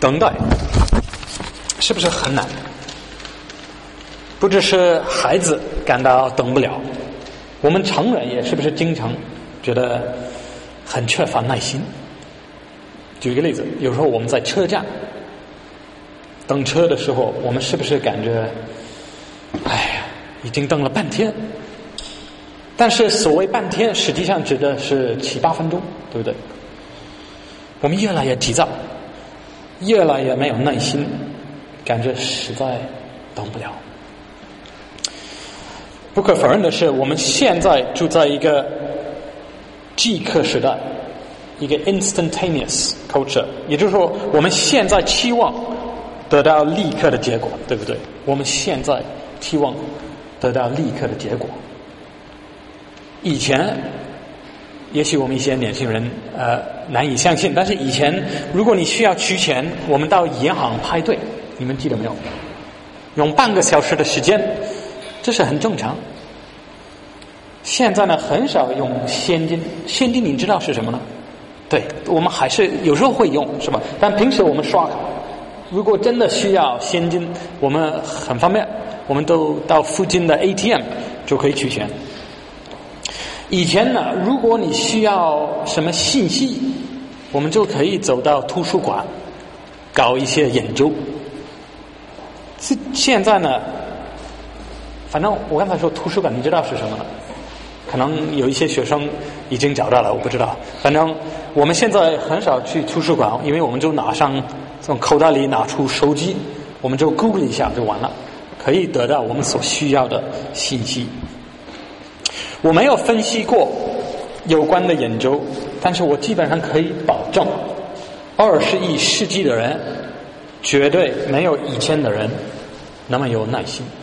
等待是不是很难？不只是孩子感到等不了，我们成人也是不是经常觉得很缺乏耐心？举一个例子，有时候我们在车站等车的时候，我们是不是感觉哎呀已经等了半天？但是所谓半天实际上指的是7、8分钟，对不对？我们越来越急躁，越来越没有耐心，感觉实在等不了。不可否认的是，我们现在住在一个即刻时代，一个 instantaneous culture， 也就是说我们现在期望得到立刻的结果，对不对？我们现在期望得到立刻的结果。以前也许我们一些年轻人难以相信，但是以前如果你需要取钱，我们到银行排队，你们记得没有？用半个小时的时间，这是很正常。现在呢，很少用现金。现金你知道是什么呢？对，我们还是有时候会用，是吧？但平时我们刷卡。如果真的需要现金，我们很方便，我们都到附近的 ATM 就可以取钱。以前呢，如果你需要什么信息，我们就可以走到图书馆搞一些研究。现在呢，反正我刚才说图书馆，你知道是什么呢？可能有一些学生已经找到了，我不知道。反正我们现在很少去图书馆，因为我们就拿上从口袋里拿出手机，我们就 Google 一下就完了，可以得到我们所需要的信息。我没有分析过有关的研究，但是我基本上可以保证，21世纪的人绝对没有以前的人那么有耐心。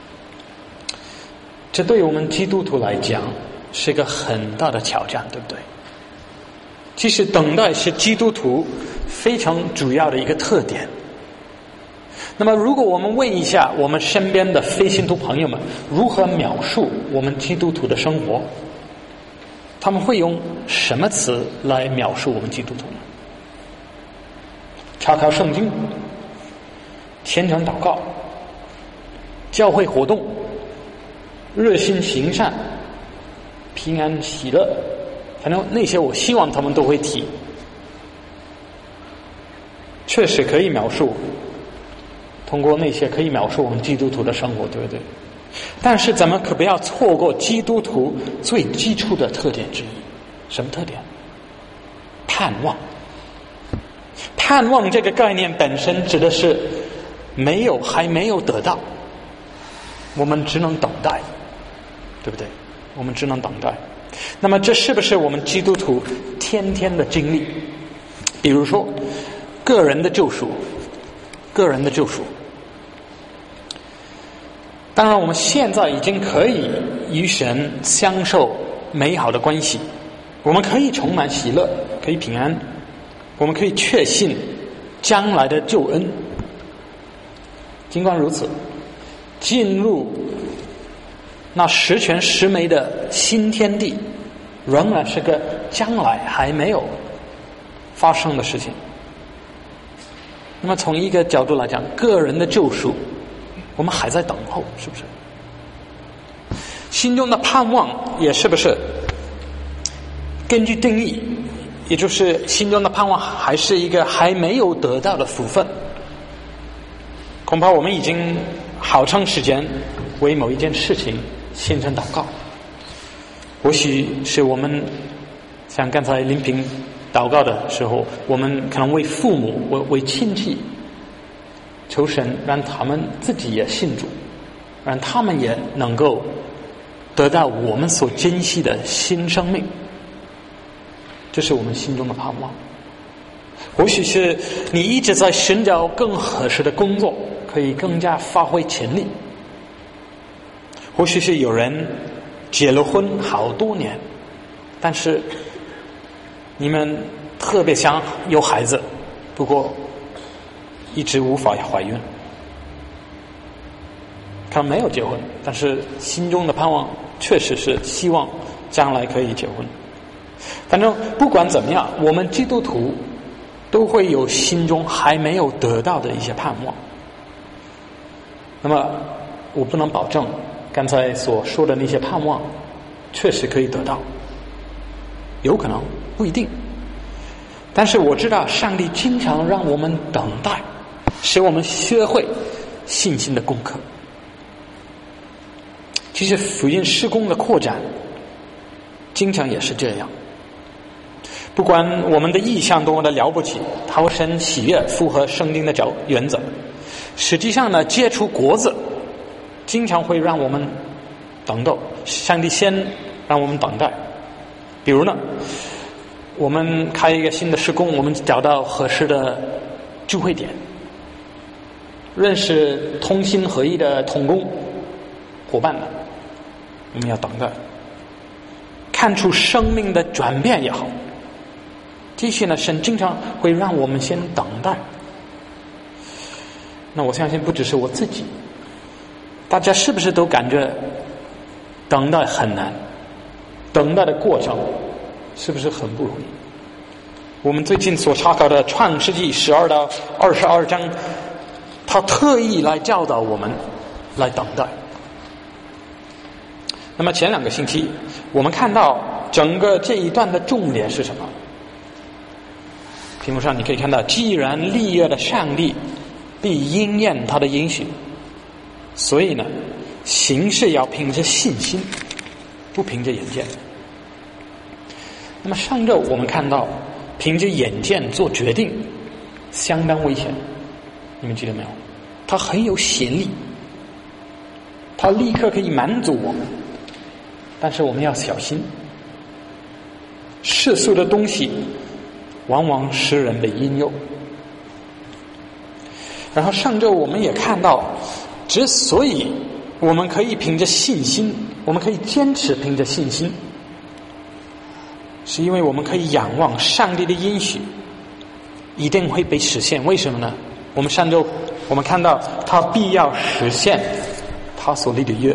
这对于我们基督徒来讲是一个很大的挑战，对不对？其实等待是基督徒非常主要的一个特点。那么如果我们问一下我们身边的非信徒朋友们如何描述我们基督徒的生活，他们会用什么词来描述我们基督徒呢？查考圣经、虔诚祷告、教会活动、热心行善、平安喜乐，反正那些我希望他们都会提。确实可以描述，通过那些可以描述我们基督徒的生活，对不对？但是咱们可不要错过基督徒最基础的特点之一。什么特点？盼望。盼望这个概念本身指的是还没有得到，我们只能等待，对不对？我们只能等待。那么这是不是我们基督徒天天的经历？比如说个人的救赎。当然我们现在已经可以与神相受美好的关系，我们可以充满喜乐，可以平安，我们可以确信将来的救恩。尽管如此，进入那十全十美的新天地仍然是个将来还没有发生的事情。那么从一个角度来讲，个人的救赎我们还在等候，是不是？心中的盼望也是不是根据定义，也就是心中的盼望还是一个还没有得到的福分。恐怕我们已经好长时间为某一件事情献上祷告，或许是我们像刚才林平祷告的时候，我们可能为父母、为亲戚求神，让他们自己也信主，让他们也能够得到我们所珍惜的新生命。这是我们心中的盼望。或许是你一直在寻找更合适的工作，可以更加发挥潜力。或许是有人结了婚好多年，但是你们特别想有孩子，不过一直无法怀孕。可能没有结婚，但是心中的盼望确实是希望将来可以结婚。反正不管怎么样，我们基督徒都会有心中还没有得到的一些盼望。那么我不能保证刚才所说的那些盼望确实可以得到，有可能，不一定。但是我知道上帝经常让我们等待，使我们学会信心的功课。其实福音事工的扩展经常也是这样，不管我们的意向多么的了不起，讨神喜悦，符合圣经的原则，实际上呢，结出果子经常会让我们等待，上帝先让我们等待。比如呢，我们开一个新的事工，我们找到合适的聚会点，认识同心合一的同工伙伴们，我们要等待，看出生命的转变也好，这些呢，神经常会让我们先等待。那我相信不只是我自己，大家是不是都感觉等待很难？等待的过程是不是很不容易？我们最近所查考的创世纪12到22章，他特意来教导我们来等待。那么前2个星期我们看到整个这一段的重点是什么？屏幕上你可以看到，既然立约的上帝必应验他的应许，所以呢，行事要凭着信心，不凭着眼见。那么上周我们看到，凭着眼见做决定相当危险，你们记得没有？它很有显力，它立刻可以满足我们，但是我们要小心，世俗的东西往往使人被引诱。然后上周我们也看到，之所以我们可以凭着信心，我们可以坚持凭着信心，是因为我们可以仰望上帝的应许一定会被实现。为什么呢？我们上周我们看到他必要实现他所立的约。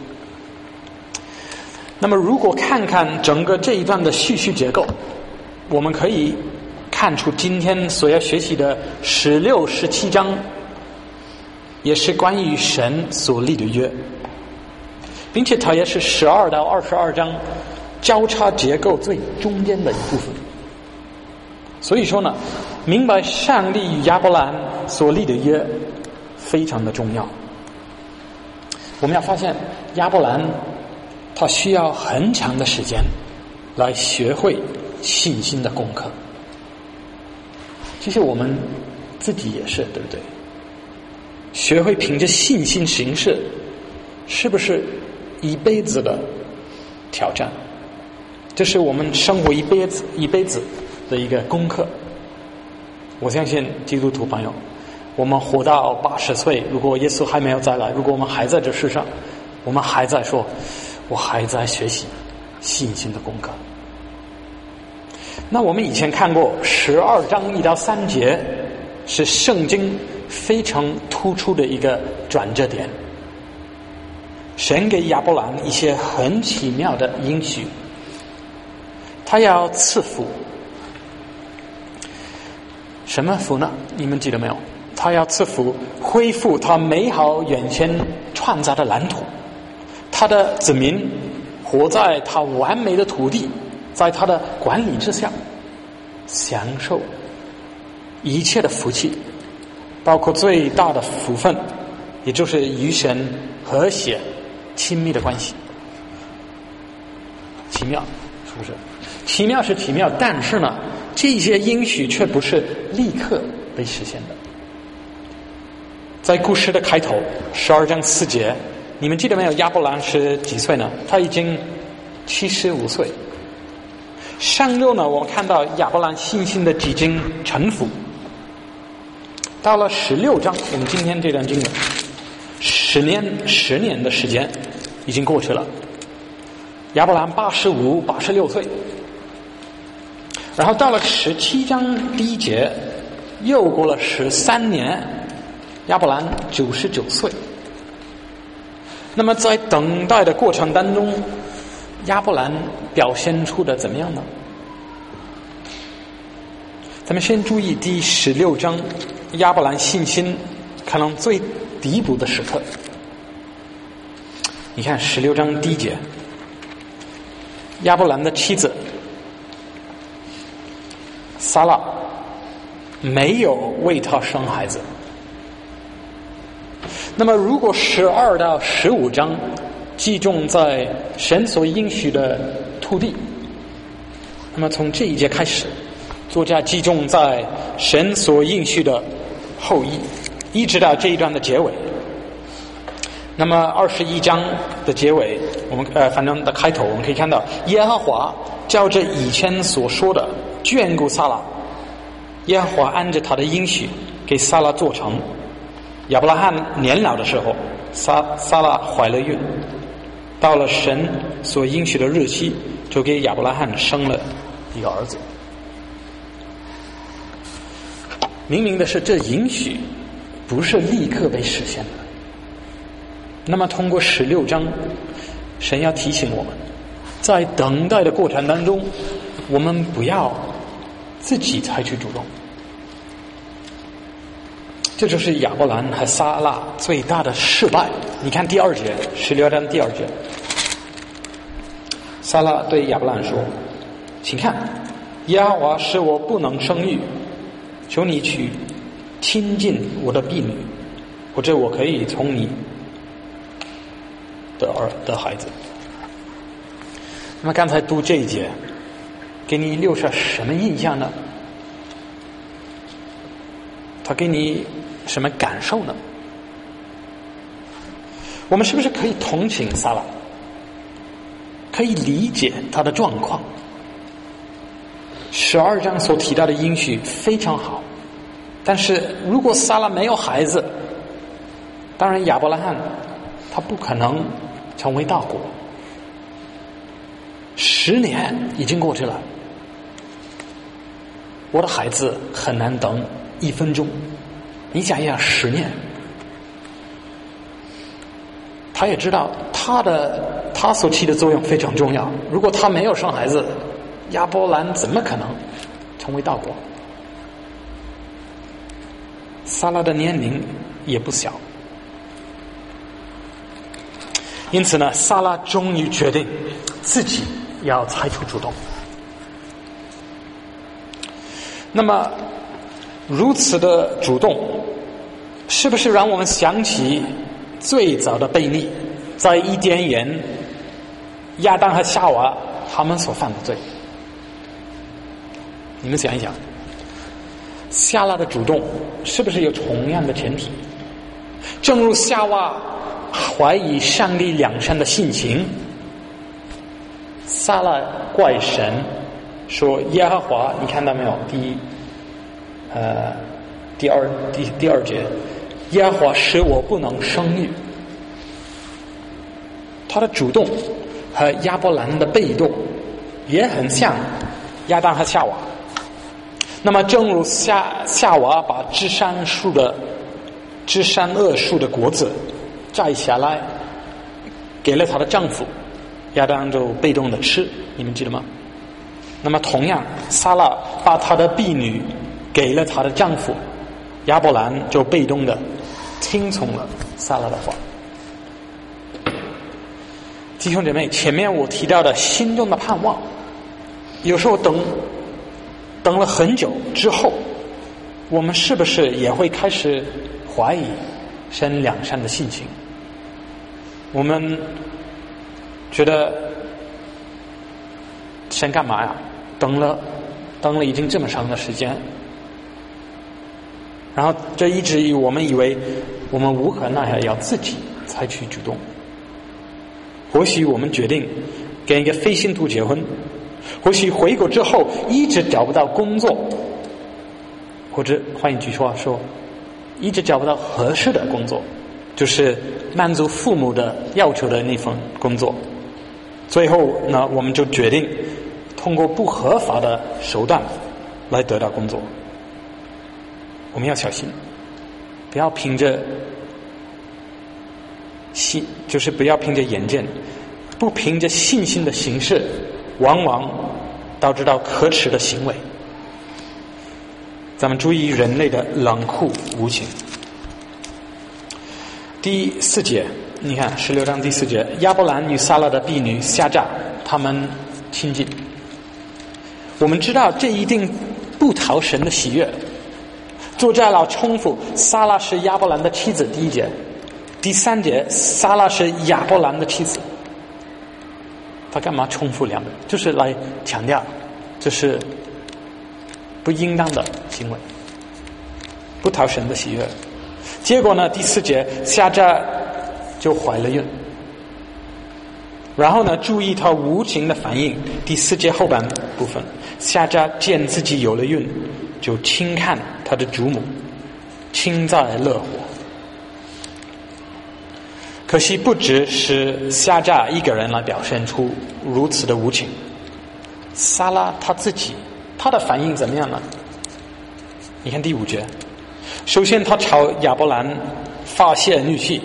那么如果看看整个这一段的叙事结构，我们可以看出今天所要学习的16、17章也是关于神所立的约，并且它也是12到22章交叉结构最中间的一部分。所以说呢，明白上帝与亚伯兰所立的约非常的重要。我们要发现亚伯兰他需要很长的时间来学会信心的功课。其实我们自己也是，对不对？学会凭着信心行事，是不是一辈子的挑战？这是我们生活一辈子的一个功课。我相信基督徒朋友，我们活到80岁，如果耶稣还没有再来，如果我们还在这世上，我们还在说，我还在学习信心的功课。那我们以前看过12章1到3节，是圣经非常突出的一个转折点。神给亚伯兰一些很奇妙的应许，他要赐福。什么福呢？你们记得没有？他要赐福，恢复他美好原先创造的蓝图，他的子民活在他完美的土地，在他的管理之下，享受一切的福气，包括最大的福分，也就是与神和谐亲密的关系。奇妙，是不是？奇妙是奇妙，但是呢，这些应许却不是立刻被实现的。在故事的开头12章4节，你们记得没有？亚伯兰是几岁呢？他已经75岁。上周呢，我们看到亚伯兰信心的几经臣服。到了16章，我们今天这段经文，10年的时间已经过去了。亚伯兰85、86岁。然后到了17章1节，又过了13年，亚伯兰99岁。那么在等待的过程当中，亚伯兰表现出的怎么样呢？ 咱们先注意第16章亚伯兰信心可能最低谷的时刻。你看16章第1节，亚伯兰的妻子撒拉没有为他生孩子。那么如果12到15章集中在神所应许的土地，那么从这一节开始，作家集中在神所应许的后裔，一直到这一段的结尾。那么21章的结尾，我们反正的开头，我们可以看到耶和华照着以前所说的眷顾撒拉，耶和华按着他的应许给撒拉做成。亚伯拉罕年老的时候，撒拉怀了孕，到了神所应许的日期，就给亚伯拉罕生了一个儿子。明明的是，这应许不是立刻被实现的。那么通过16章，神要提醒我们，在等待的过程当中，我们不要自己采取主动。这就是亚伯兰和撒拉最大的失败。你看第2节，16章第2节，撒拉对亚伯兰说：“请看，耶和华使我不能生育，求你去亲近我的婢女，或者我可以从你的孩子。”那么刚才读这一节，给你留下什么印象呢？他给你什么感受呢？我们是不是可以同情撒拉，可以理解他的状况？12章所提到的应许非常好，但是如果撒拉没有孩子，当然亚伯拉罕他不可能成为大国。10年已经过去了，我的孩子很难等1分钟，你想一想10年。他也知道他所起的作用非常重要，如果他没有生孩子，亚伯兰怎么可能成为大国？撒拉的年龄也不小，因此呢，撒拉终于决定自己要采取主动。那么如此的主动，是不是让我们想起最早的悖逆，在伊甸园亚当和夏娃他们所犯的罪？你们想一想，夏拉的主动是不是有同样的前提？正如夏娃怀疑上帝良善的性情，撒拉怪神说耶和华，你看到没有？第二节，耶和华使我不能生育。他的主动和亚伯兰的被动也很像亚当和夏娃。那么正如夏娃把知善恶树的果子摘下来给了她的丈夫，亚当就被动的吃，你们记得吗？那么同样，撒拉把她的婢女给了她的丈夫，亚伯兰就被动的听从了撒拉的话。弟兄姐妹，前面我提到的心中的盼望，有时候等了很久之后，我们是不是也会开始怀疑神良善的性情？我们觉得神干嘛呀？等了已经这么长的时间，然后这以至于我们以为我们无可奈何，要自己采取举动。或许我们决定跟一个非信徒结婚，或许回国之后一直找不到工作，或者换一句话说，一直找不到合适的工作，就是满足父母的要求的那份工作。最后呢，我们就决定通过不合法的手段来得到工作。我们要小心，不要凭着就是不要凭着眼见，不凭着信心的形式，往往导致到可耻的行为。 咱们注意人类的冷酷无情。第4节，你看16章第4节，亚伯兰与撒拉的婢女夏甲，他们亲近。我们知道这一定不讨神的喜悦。作者老重复，撒拉是亚伯兰的妻子，第1节。第3节，撒拉是亚伯兰的妻子。他干嘛重复2个？就是来强调，这是不应当的行为，不讨神的喜悦。结果呢，第4节，夏甲就怀了孕。然后呢，注意他无情的反应。第4节后半部分，夏甲见自己有了孕，就轻看他的主母，幸灾乐祸。可惜不只是夏甲一个人来表现出如此的无情，撒拉他自己，他的反应怎么样呢？你看第5节，首先他朝亚伯兰发泄怒气，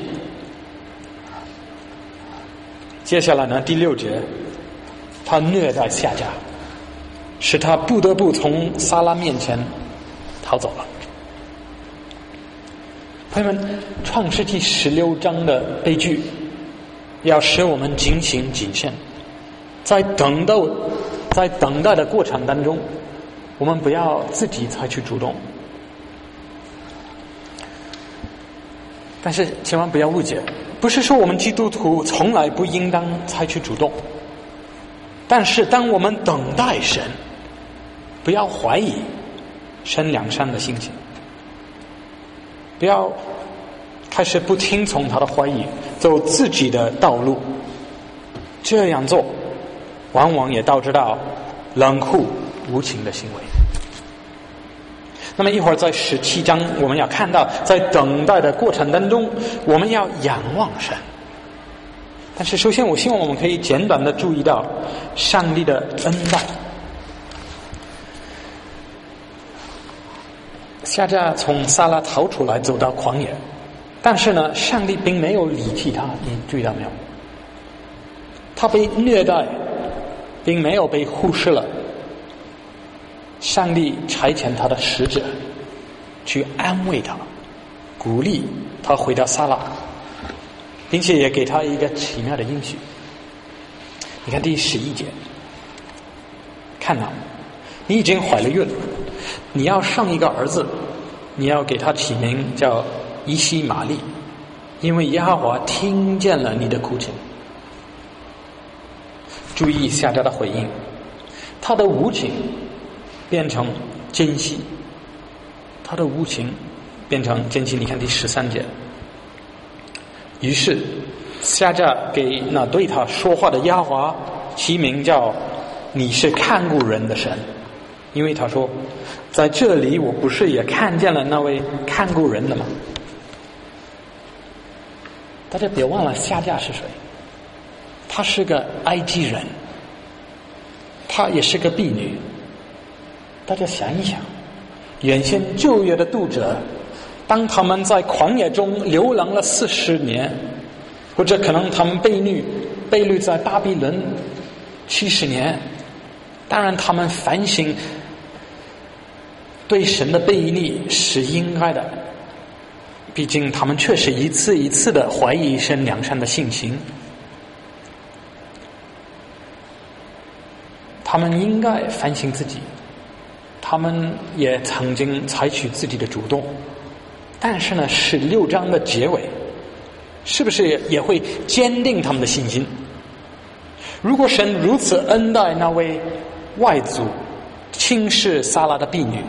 接下来呢，第6节，他虐待夏甲，使他不得不从撒拉面前逃走了。朋友们，创世纪16章的悲剧要使我们警醒谨慎，在等待的过程当中，我们不要自己采取主动。但是千万不要误解，不是说我们基督徒从来不应当采取主动，但是当我们等待神，不要怀疑神良善的心情，不要开始不听从他的怀疑，走自己的道路。这样做往往也导致到冷酷无情的行为。那么一会儿在17章我们要看到，在等待的过程当中，我们要仰望神。但是首先我希望我们可以简短的注意到上帝的恩待。夏甲从撒拉逃出来，走到旷野，但是呢，上帝并没有离弃他，你注意到没有？他被虐待，并没有被忽视了。上帝差遣他的使者去安慰他，鼓励他回到撒拉，并且也给他一个奇妙的应许。你看第11节，看到你已经怀了孕，你要生一个儿子，你要给他起名叫以西玛利，因为耶和华听见了你的哭泣。注意夏甲的回应，他的无情变成珍惜，他的无情变成珍惜。你看第13节，于是夏甲给那对他说话的耶和华起名叫你是看顾人的神，因为他说在这里我不是也看见了那位看顾人的吗？大家别忘了夏甲是谁，她是个埃及人，她也是个婢女。大家想一想，原先旧约的读者，当他们在旷野中流浪了40年，或者可能他们被掳在巴比伦70年，当然他们反省对神的悖逆是应该的，毕竟他们确实一次一次的怀疑神良善的性情，他们应该反省自己，他们也曾经采取自己的主动。但是呢，16章的结尾是不是也会坚定他们的信心？如果神如此恩待那位外族，轻视撒拉的婢女，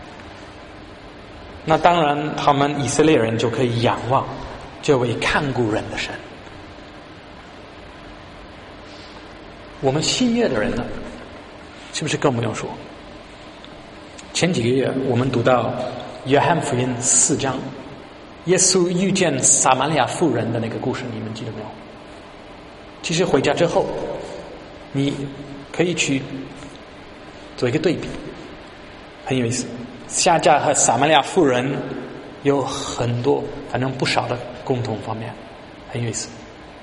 那当然他们以色列人就可以仰望这位看顾人的神。我们新约的人呢，是不是更不用说？前几个月我们读到约翰福音4章，耶稣遇见撒玛利亚妇人的那个故事，你们记得没有？其实回家之后你可以去做一个对比，很有意思。夏甲和撒玛利亚妇人有很多，反正不少的共同方面，很有意思。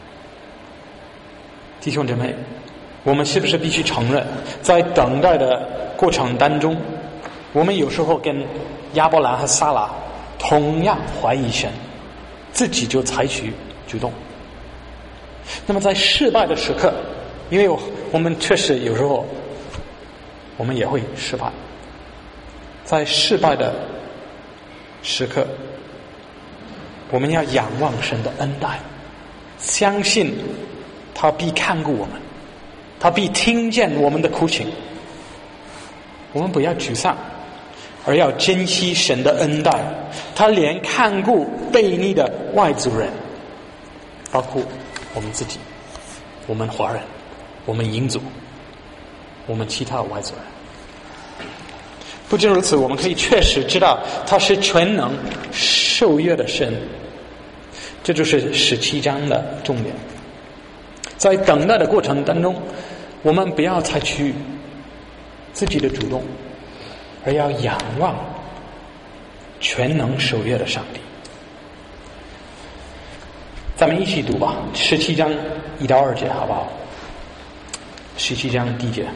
弟兄姊妹，我们是不是必须承认，在等待的过程当中， 我们有时候跟亚伯兰和撒拉同样怀疑神，自己就采取主动。那么在失败的时刻，因为我们确实有时候我们也会失败，在失败的时刻，我们要仰望神的恩待，相信他必看顾我们，他必听见我们的哭情。我们不要沮丧，而要珍惜神的恩待。他连看顾悖逆的外族人，包括我们自己，我们华人，我们彝族，我们其他外族人。不仅如此，我们可以确实知道他是全能受约的神。这就是17章的重点。在等待的过程当中，我们不要采取自己的主动，而要仰望全能守约的上帝。咱们一起读吧，17章1到2节，好不好？17章第1节，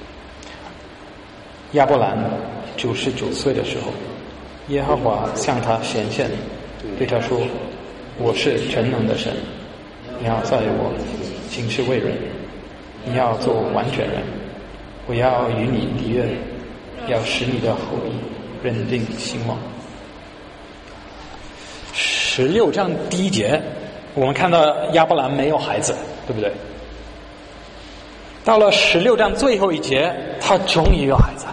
亚伯兰99岁的时候，耶和华向他显现，对他说：“我是全能的神，你要在我行事为人，你要做完全人，我要与你立约，要使你的后裔认定兴旺。”16章第1节，我们看到亚伯兰没有孩子，对不对？到了16章最后一节，他终于有孩子。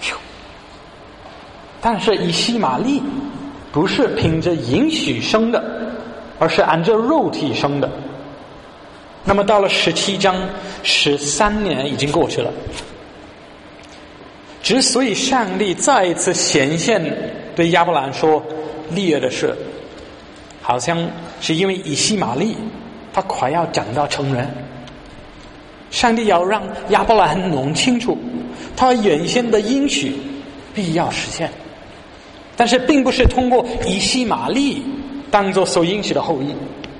但是以西玛利不是凭着应许生的，而是按照肉体生的。那么到了17章，13年已经过去了。之所以上帝再一次显现对亚伯兰说立约的事，好像是因为以西玛利他快要长大成人，上帝要让亚伯兰弄清楚他原先的应许必要实现，但是并不是通过以西玛利当作所应许的后裔。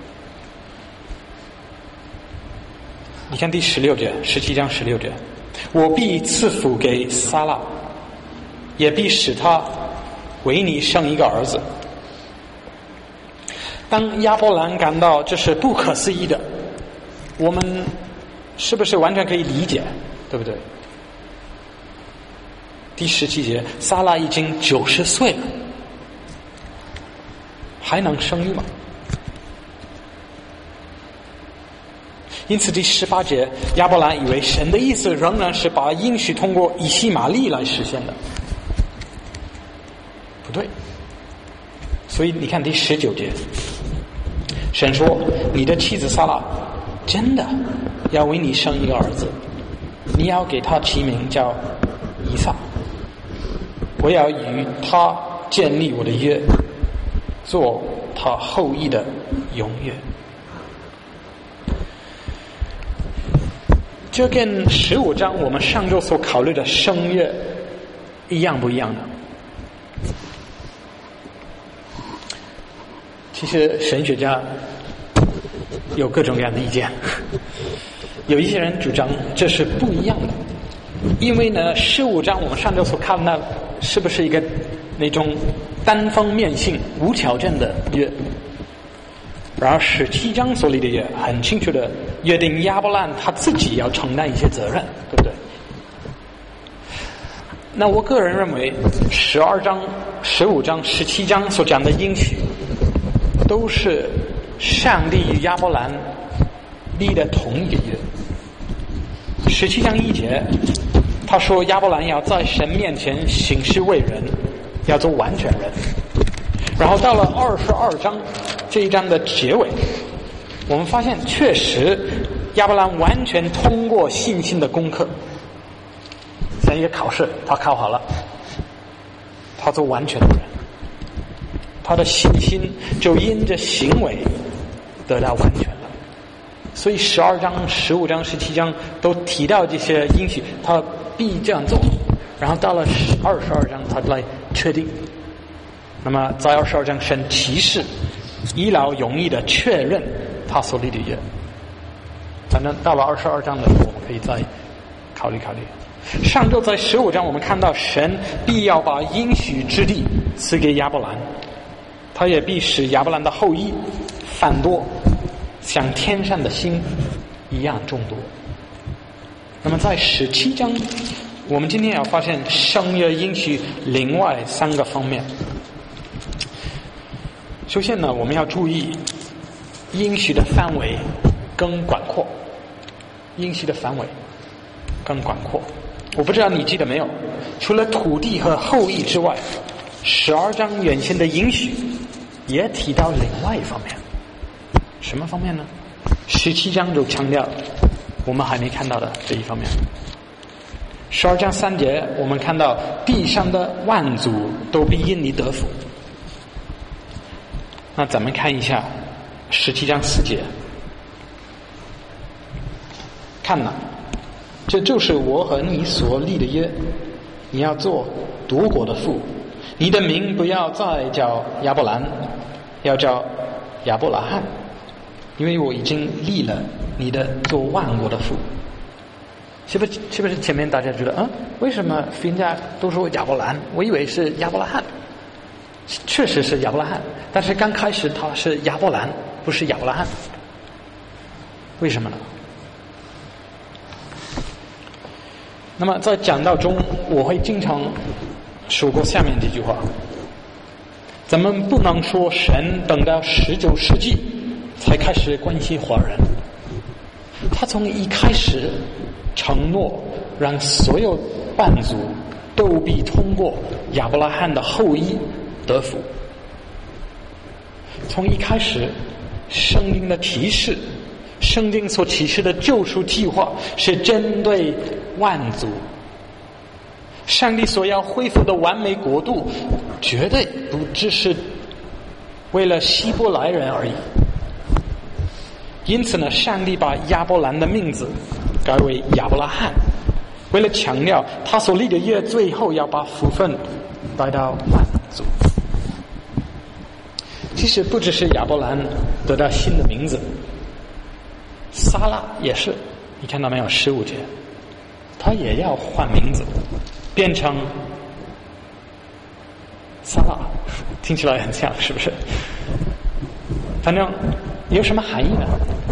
你看第16节，17章16节，我必赐福给撒拉，也必使他为你生一个儿子。当亚伯兰感到这是不可思议的，我们是不是完全可以理解，对不对？第17节，撒拉已经90岁了，还能生育吗？因此第18节，亚伯兰以为神的意思仍然是把应许通过以西玛利来实现的，不对。所以你看第19节，神说：“你的妻子撒拉真的要为你生一个儿子，你要给他起名叫以撒，我要与他建立我的约，做他后裔的永约。”这跟15章我们上周所考虑的生约一样不一样呢？其实神学家有各种各样的意见，有一些人主张这是不一样的，因为呢15章我们上周所看到是不是一个那种单方面性无条件的约，然而17章所立的约很清楚的约定亚伯兰他自己要承担一些责任，对不对？那我个人认为12章、15章、17章所讲的应许都是上帝与亚伯兰立的同一个约。17章1节他说亚伯兰要在神面前行事为人，要做完全人。然后到了22章这一章的结尾，我们发现确实亚伯兰完全通过信心的功课，像一个考试，他考好了，他做完全的人，他的信心就因着行为得到完全了。所以12章、15章、17章都提到这些应许，他必这样做。然后到了22章，他来确定。那么在22章，神启示一劳永逸的确认他所立的约。反正到了22章的时候，我们可以再考虑考虑。 上周在15章我们看到神必要把应许之地赐给亚伯兰，他也必使亚伯兰的后裔繁多，像天上的星一样众多。那么在17章我们今天要发现圣约应许另外3个方面。首先呢，我们要注意应许的范围更广阔，应许的范围更广阔。我不知道你记得没有，除了土地和后裔之外，12章原先的应许也提到另外一方面。什么方面呢？17章就强调我们还没看到的这一方面。12章3节我们看到地上的万族都必因你得福。那咱们看一下17章4节，看了，这就是我和你所立的约，你要做多国的父，你的名不要再叫亚伯兰，要叫亚伯拉罕，因为我已经立了你的做万国的父。是不是前面大家觉得为什么人家都说亚伯兰，我以为是亚伯拉罕。确实是亚伯拉罕，但是刚开始他是亚伯兰，不是亚伯拉罕。为什么呢？那么在讲道中我会经常说过下面这句话，咱们不能说神等到19世纪才开始关心华人，他从一开始承诺让所有万族都必通过亚伯拉罕的后裔得福。从一开始圣经的提示，圣经所启示的救赎计划是针对万族。上帝所要恢复的完美国度绝对不只是为了希伯来人而已。因此呢，上帝把亚伯兰的名字改为亚伯拉罕，为了强调他所立的约最后要把福分带到万族。其实不只是亚伯兰得到新的名字，撒拉也是，你看到没有？15节他也要换名字，变成撒拉，听起来很像，是不是？反正有什么含义呢？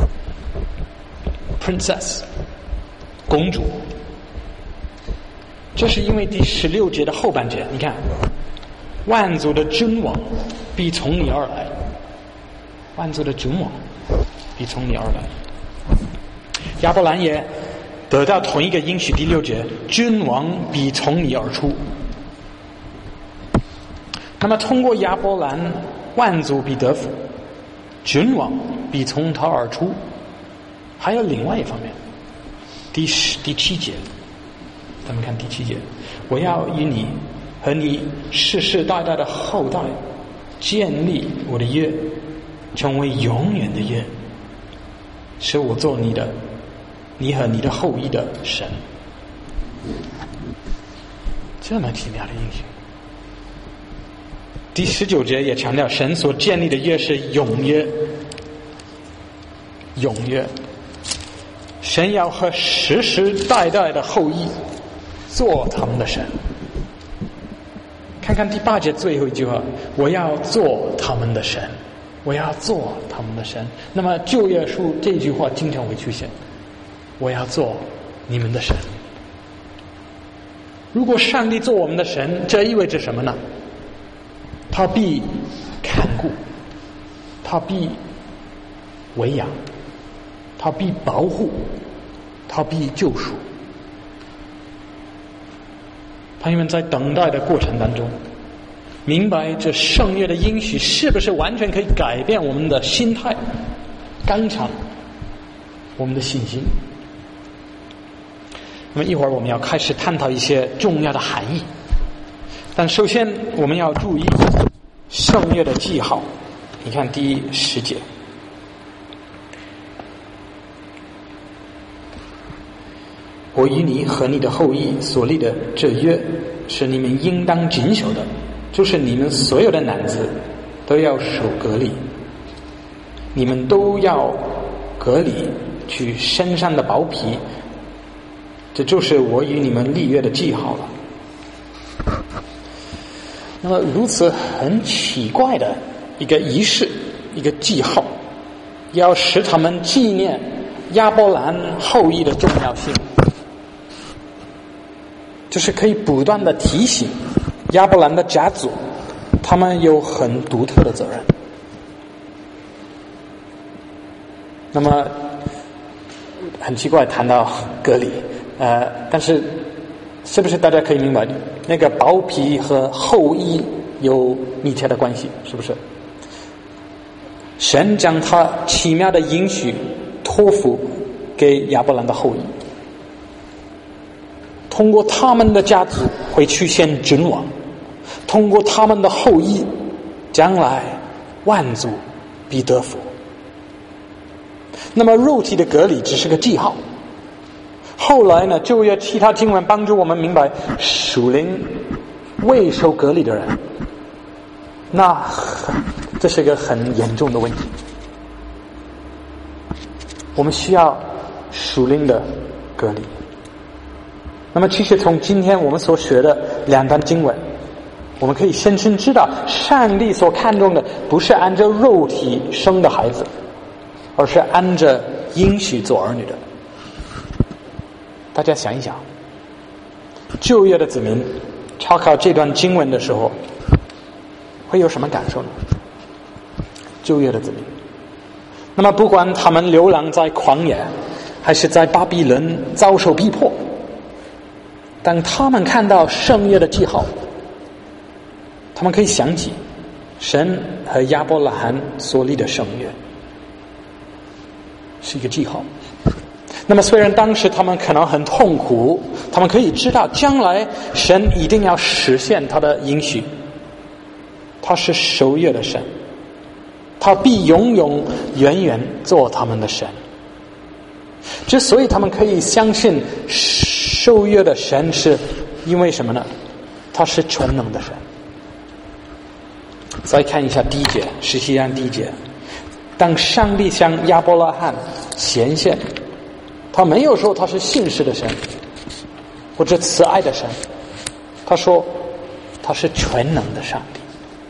Princess 公主，这是因为第16节的后半节，你看，万族的君王必从你而来，万族的君王必从你而来。亚伯兰也得到同一个应许，第6节，君王必从你而出。那么通过亚伯兰，万族必得福，君王必从他而出。还有另外一方面，第7节，咱们看第7节，我要与你和你世世代代的后代建立我的约，成为永远的约，使我做你和你的后裔的神。这么奇妙的应许。第19节也强调神所建立的约是永约，永约。神要和世世代代的后裔做他们的神。看看第8节最后一句话，我要做他们的神，我要做他们的神。那么旧约书这句话经常会出现，我要做你们的神。如果上帝做我们的神，这意味着什么呢？他必看顾，他必维养，他必保护，他必救赎。朋友们在等待的过程当中，明白这圣约的应许是不是完全可以改变我们的心态，刚强我们的信心。那么一会儿我们要开始探讨一些重要的含义，但首先我们要注意圣约的记号。你看第10节，我与你和你的后裔所立的这约是你们应当谨守的，就是你们所有的男子都要守割礼，你们都要割礼，取身上的薄皮， 这就是我与你们立约的记号了。那么如此很奇怪的一个仪式，一个记号，要使他们纪念亚伯兰后裔的重要性，就是可以不断的提醒亚伯兰的家族，他们有很独特的责任。那么很奇怪谈到割礼，但是是不是大家可以明白那个包皮和后裔有密切的关系？是不是？神将他奇妙的应许托付给亚伯兰的后裔，通过他们的家族会出现君王，通过他们的后裔，将来万族必得福。那么肉体的割礼只是个记号，后来呢，就有其他经文帮助我们明白，属灵未受割礼的人，那这是个很严重的问题。我们需要属灵的割礼。那么其实从今天我们所学的两段经文，我们可以深深知道，上帝所看重的不是按照肉体生的孩子，而是按着应许做儿女的。大家想一想，旧约的子民查考这段经文的时候，会有什么感受呢？旧约的子民，那么不管他们流浪在旷野，还是在巴比伦遭受逼迫，当他们看到圣约的记号，他们可以想起神和亚伯拉罕所立的圣约，是一个记号。那么虽然当时他们可能很痛苦，他们可以知道将来神一定要实现他的应许，他是守约的神，他必永永远远做他们的神。之所以他们可以相信守约的神，是因为什么呢？他是全能的神。再看一下第一节，十七章第一节，当上帝向亚伯拉罕显现，他没有说他是信实的神或者慈爱的神，他说他是全能的上帝。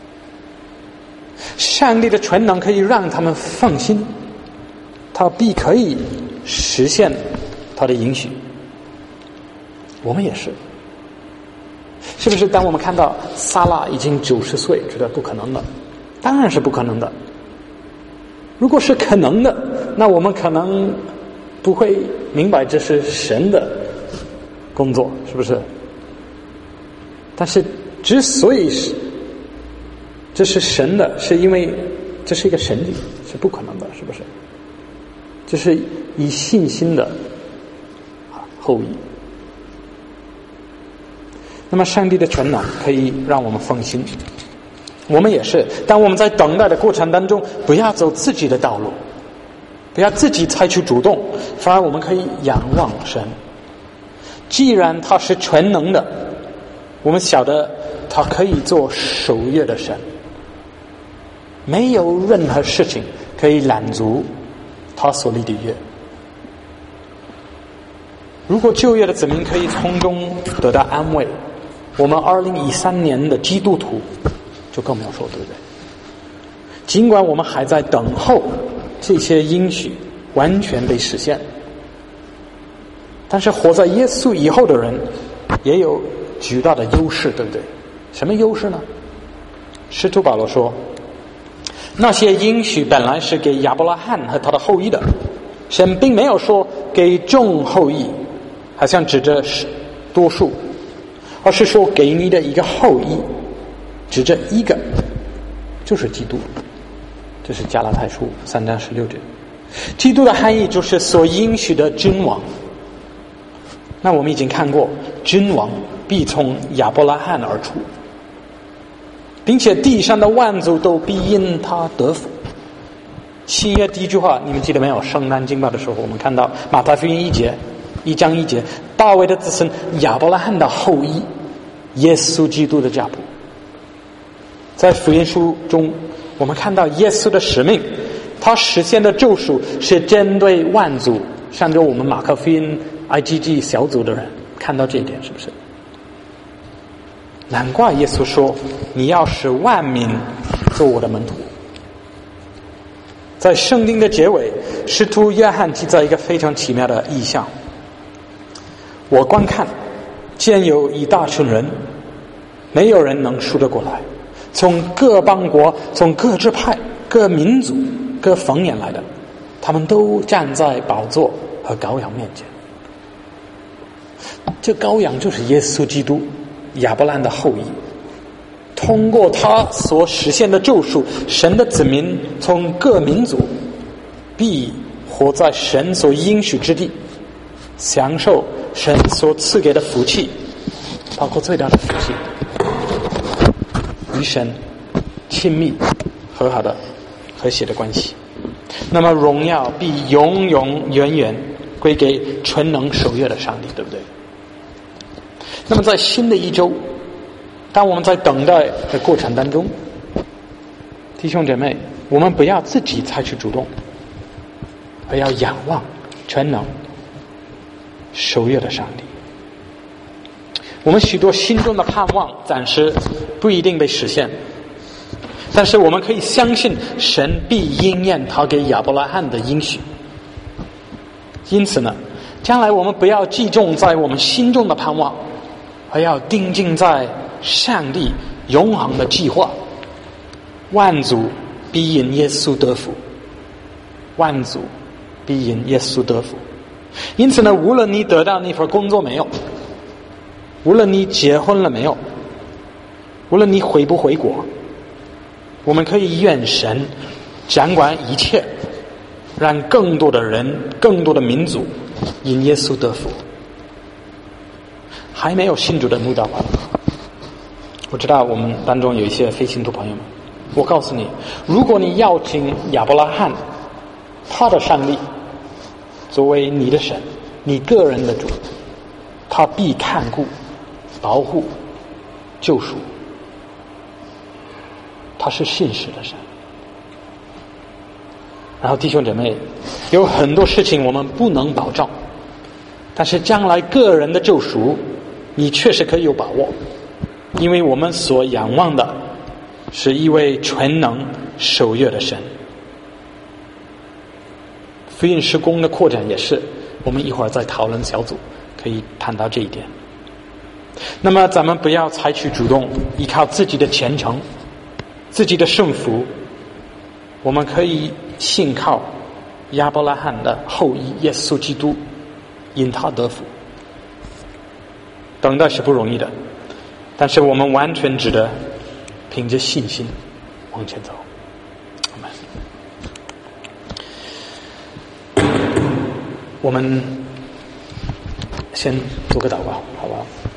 上帝的全能可以让他们放心，他必可以实现他的应许。我们也是，是不是？当我们看到撒拉已经90岁，觉得不可能的，当然是不可能的。如果是可能的，那我们可能不会明白这是神的工作，是不是？但是之所以是这是神的，是因为这是一个神理，是不可能的，是不是？这是以信心的后裔。那么上帝的全能可以让我们放心，我们也是。当我们在等待的过程当中，不要走自己的道路，不要自己采取主动，反而我们可以仰望神。既然他是全能的，我们晓得他可以做守约的神，没有任何事情可以拦阻他所立的约。如果旧约的子民可以从中得到安慰，我们2013年的基督徒就更没有说，对不对？尽管我们还在等候这些应许完全被实现，但是活在耶稣以后的人也有巨大的优势，对不对？什么优势呢？使徒保罗说，那些应许本来是给亚伯拉罕和他的后裔的，神并没有说给众后裔，好像指着多数，而是说给你的一个后裔，指着一个，就是基督。这是加拉太书3章16节。基督的含义就是所应许的君王。那我们已经看过，君王必从亚伯拉罕而出，并且地上的万族都必因他得福。新约第一句话你们记得没有？圣诞经报的时候我们看到马太福音1章1节，大卫的子孙亚伯拉罕的后裔，耶稣基督的家谱。在福音书中我们看到耶稣的使命，他实现的救赎是针对万族，像着我们马可福音 IGG 小组的人看到这一点，是不是？难怪耶稣说你要使万民做我的门徒。在圣经的结尾，使徒约翰记载一个非常奇妙的意象。我观看，见有一大群人，没有人能数得过来，从各邦国，从各支派，各民族，各方言来的，他们都站在宝座和羔羊面前。这羔羊就是耶稣基督，亚伯兰的后裔。通过他所实现的救赎，神的子民从各民族必活在神所应许之地，享受神所赐给的福气，包括最大的福气，与神亲密和好的和谐的关系。那么荣耀必永永远远归给全能守约的上帝，对不对？那么在新的一周，当我们在等待的过程当中，弟兄姐妹，我们不要自己采取主动，而要仰望全能守约的上帝。我们许多心中的盼望暂时不一定被实现，但是我们可以相信神必应验他给亚伯拉罕的应许。因此呢，将来我们不要寄重在我们心中的盼望，而要定睛在上帝永恒的计划。万族必因耶稣得福，万族必因耶稣得福。因此呢，无论你得到那份工作没有，无论你结婚了没有，无论你回不回国，我们可以愿神掌管一切，让更多的人，更多的民族因耶稣得福。还没有信主的慕道朋友，我知道我们当中有一些非信徒朋友们，我告诉你，如果你邀请亚伯拉罕他的上帝作为你的神，你个人的主，他必看顾保护救赎，他是信实的神。然后弟兄姐妹，有很多事情我们不能保证，但是将来个人的救赎你确实可以有把握，因为我们所仰望的是一位全能守约的神。福音事工的扩展也是，我们一会儿在讨论小组可以谈到这一点。那么咱们不要采取主动，依靠自己的虔诚，自己的圣福，我们可以信靠亚伯拉罕的后裔耶稣基督，因他得福。等待是不容易的，但是我们完全值得凭着信心往前走。我们先做个祷告，好不好？